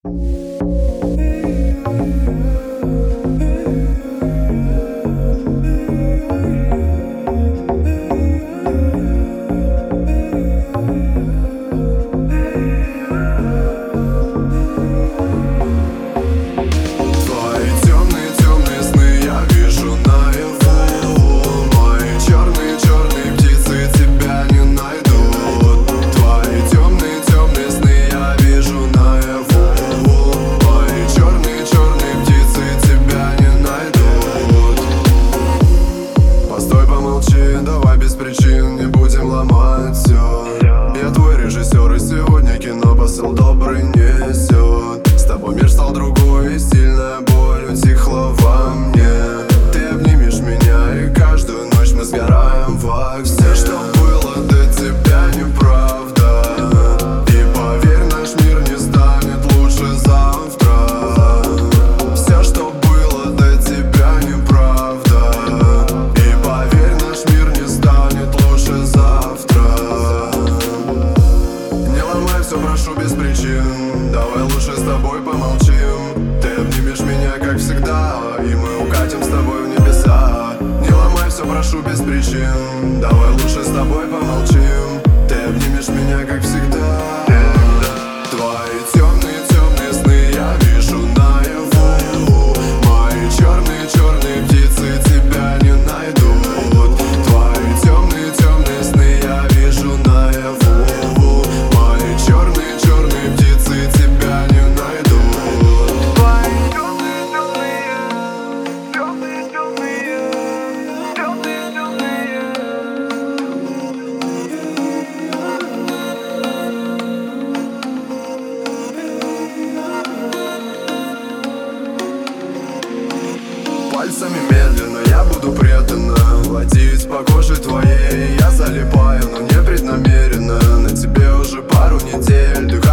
Давай без причин, не будем ломать все. Я твой режиссер, и сегодня кино посыл добрый несет. С тобой мир стал другой, и сильная боль утихла во мне. Ты обнимешь меня, и каждую ночь мы сгораем в огне. Все, что было до тебя, неправда. И поверь, наш мир не станет лучше завтра. Все, что было до тебя, неправда. И поверь, наш мир не станет лучше завтра. Не ломай все, прошу, без причин. Давай лучше с тобой помолчим. Ты обнимешь меня, как всегда, и мы укатим с тобой в небеса. Не ломай все, прошу, без причин. Давай лучше с тобой помолчим. Ты обнимешь меня, как всегда. Твои темные сны я вижу наяву. Мои черные птицы тебя не найдут. Твои темные сны я вижу наяву. Мои черные птицы тебя не найдут. Твои пальцами медленно я буду преданно водить по коже твоей. Я залипаю, но не преднамеренно. На тебе уже пару недель.